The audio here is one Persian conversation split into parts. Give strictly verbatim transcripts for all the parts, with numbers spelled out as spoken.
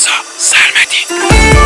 رضا سرمدی.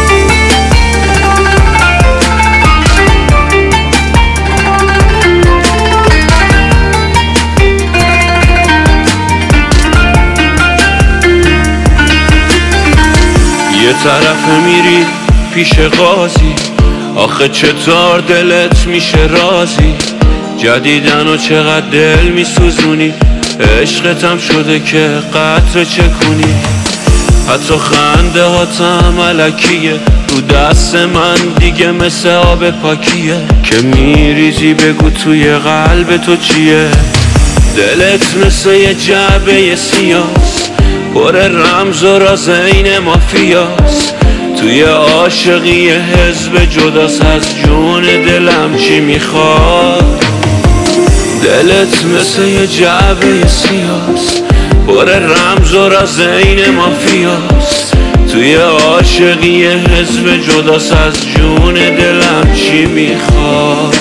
یه طرف میری پیش قاضی، آخه چطور دلت میشه راضی؟ جدیدن و چقدر دل میسوزونی، عشقتم شده که قطره چکونی. حتی خنده هاتم علکیه، رو دست من دیگه مثل آب پاکیه. که میریزی بگو توی قلب تو چیه؟ دلت مثل یه جعبه سیاست، پر رمز و راز این مافیاست. توی عاشقی حزب جداست، از جون دلم چی میخواد؟ دلت مثل یه جعبه سیاست، پر رمز و راز این مافیاست. توی عاشقی حزب جداست، از جون دلم چی میخواد؟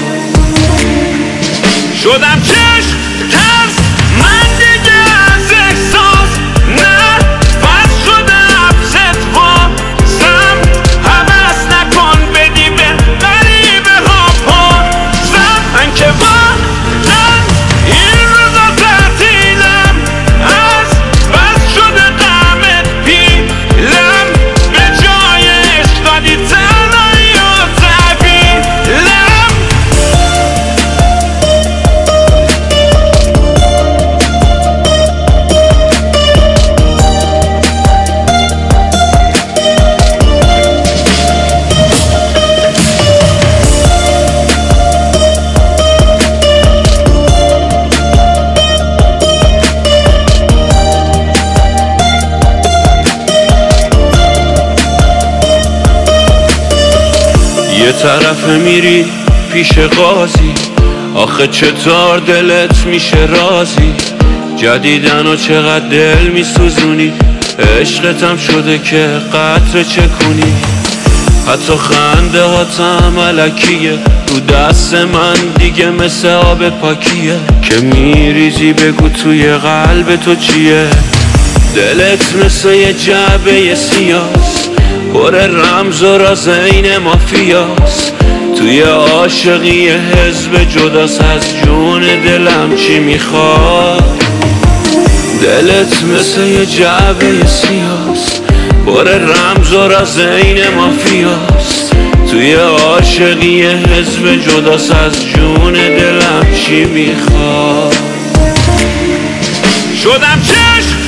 شدم چشم ترس من دیگه از احساس، نه بس شده حبست واسم. حبس نکن بدی به غریبه ها پاسم. من که واقعا این روزا تعطیلم، از بس شده غمت پیلم. به جای عشق دادی تنهایی و تحویلم. یه طرف میری پیش قاضی، آخه چطور دلت میشه راضی؟ جدیدن و چقدر دل میسوزونی، عشقتم شده که قطره چکونی. حتی خنده هاتم علکیه، رو دست من دیگه مثل آب پاکیه. که میریزی بگو توی قلب تو چیه؟ دلت مثل یه جعبه سیاست، پر رمز و راز این مافیاست. توی عاشقی حزب جداست، از جون دلم چی میخواد؟ دلت مثل یه جعبه سیاست، پر رمز و راز این مافیاست. توی عاشقی حزب جداست، از جون دلم چی میخواد؟ شدم چشم